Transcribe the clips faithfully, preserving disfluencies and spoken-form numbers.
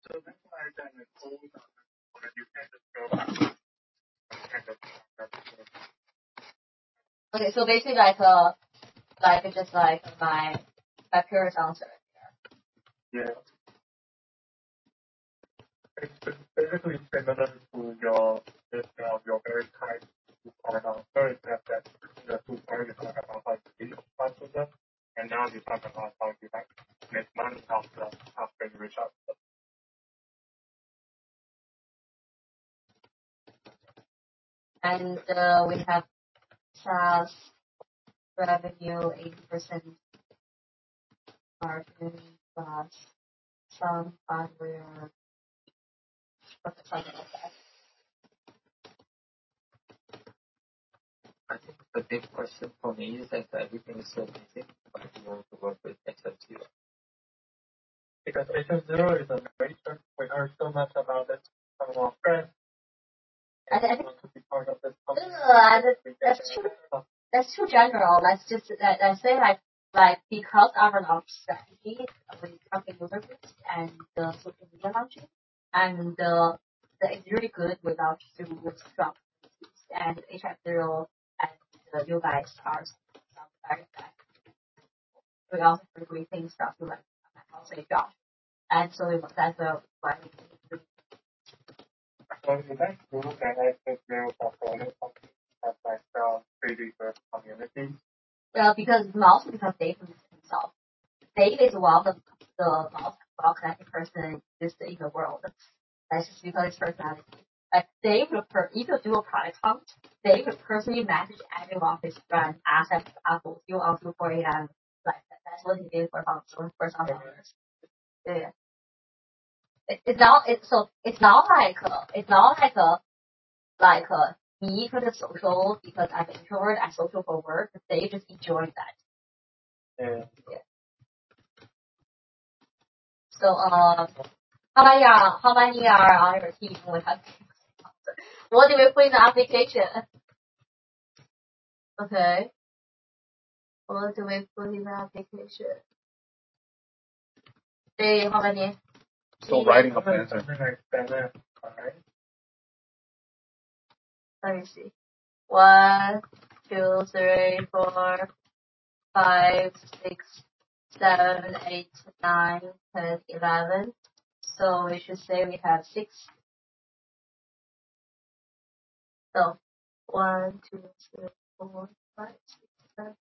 Okay, so basically like uh like just like my my purest answer. Yeah. It's basically similar to your this uh, your very kind part answer is that that the two part you talk about how you reach consciousness, and now you talk about how you like make money after after you reach out. And uh, we have SaaS revenue eighty percent margin plus some hardware, something like that. I think the big question for me is that everything is so basic, but you want to work with H F zero. Because H F zero is a nature. We heard so much about it from our friends. I, th- I think want to be part of this uh, that, that's too that's too general. Let's just let, let's say like like because our launch strategy with target user groups and the social media launching and uh, that is really good without through strong and H F zero and uh, you guys are some very bad. We also agree things stuff to like I'll say job. And so we, that's a why we So the next group that has this zero portfolio companies that like uh, pretty good community. well because mostly because Dave himself. Dave is one of the the most well connected person existed in the world. That's just because his personality. Like Dave would per- if you do a product hunt, Dave would personally message every one of his friends, ask them Apple, you on two four eight and like that. That's what he did for some for some years. Yeah. It, it's not it's so it's not like uh, it's not like a like uh, me for the social because I'm an introvert, I social for work. They just enjoy that. Yeah. Yeah. So um, how many are how many are on your team? We have what do we put in the application? Okay. What do we put in the application? They how many? So writing up Something answer. like seven, alright. Let me see. One, two, three, four, five, six, seven, eight, nine, ten, eleven. So we should say we have six. So one, two, three, four, five, six, seven.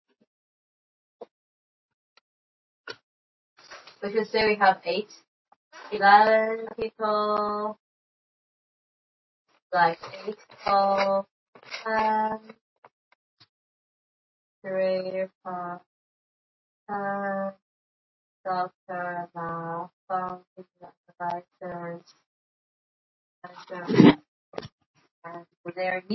We should say we have eight, eleven people, like eight people, ten, three, four, ten, doctor, now, phone, advisors, and there